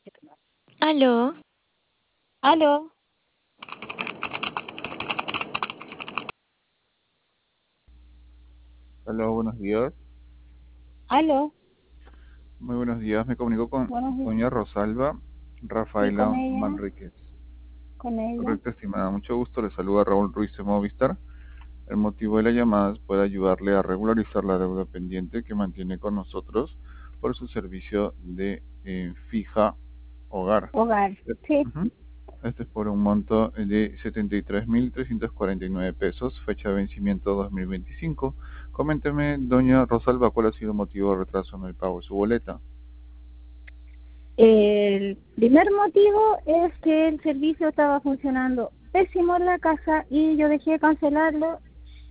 Aló, Aló, Hola, buenos días. aló, Muy buenos días. Me comunico con buenos días. doña Rosalba Sí, Rafaela Manríquez. con ella. Correcto, estimada. Mucho gusto. Le saluda Raúl Ruiz de Movistar. El motivo de la llamada es poder ayudarle a regularizar la deuda pendiente que mantiene con nosotros por su servicio de fija hogar. Hogar. Sí, Ujú. Este es por un monto de 73.349 pesos, fecha de vencimiento 2025. Coménteme, doña Rosalba, cuál ha sido el motivo de retraso en el pago de su boleta. el primer motivo es que el servicio estaba funcionando pésimo en la casa y yo dejé de cancelarlo.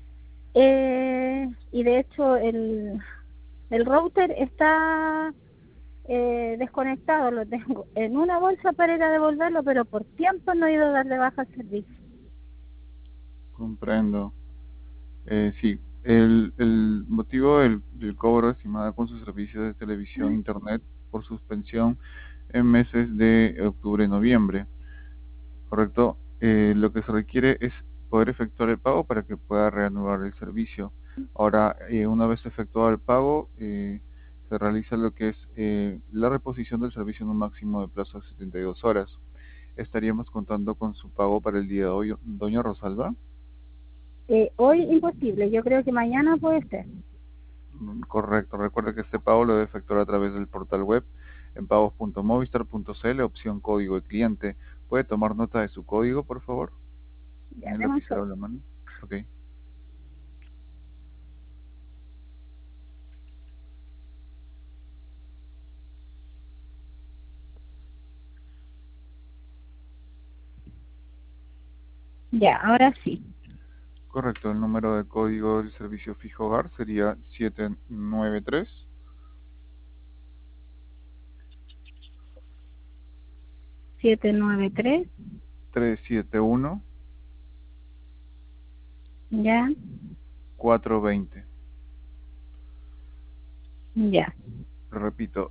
Y de hecho el router está desconectado, lo tengo en una bolsa para ir a devolverlo, pero por tiempo no he ido a darle baja al servicio. Comprendo. Sí, el motivo del cobro, estimada, con sus servicios de televisión e internet por suspensión en meses de octubre y noviembre, ¿correcto? Lo que se requiere es poder efectuar el pago para que pueda reanudar el servicio. Ahora, una vez efectuado el pago, se realiza lo que es la reposición del servicio en un máximo de plazo de 72 horas. Estaríamos contando con su pago para el día de hoy, doña Rosalba. Hoy imposible, yo creo que mañana puede ser. Correcto. Recuerde que este pago lo debe efectuar a través del portal web en pagos.movistar.cl, opción código de cliente. ¿Puede tomar nota de su código, por favor? Ya, ¿Tiene el deme un lapicero a segundo. la mano? Ok. Ya, ahora sí. Correcto. El número de código del servicio fijo hogar sería 793 793. 371 Ya, 420. ya. Repito,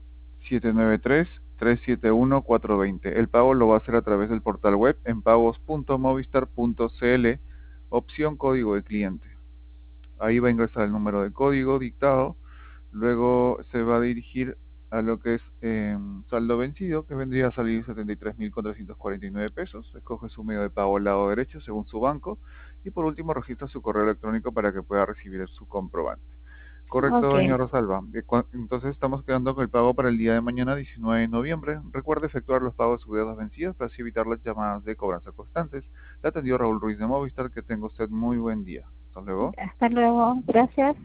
793-371-420. El pago lo va a hacer a través del portal web en pagos.movistar.cl, opción código de cliente. Ahí va a ingresar el número de código dictado, luego se va a dirigir a lo que es saldo vencido, que vendría a salir 73.449 pesos. Escoge su medio de pago al lado derecho según su banco y por último registra su correo electrónico para que pueda recibir su comprobante. Correcto, Ok. doña Rosalba. Entonces estamos quedando con el pago para el día de mañana, 19 de noviembre. Recuerde efectuar los pagos de sus deudas vencidas para así evitar las llamadas de cobranza constantes. Le atendió Raúl Ruiz de Movistar. Que tenga usted muy buen día. Hasta luego. Hasta luego. Gracias.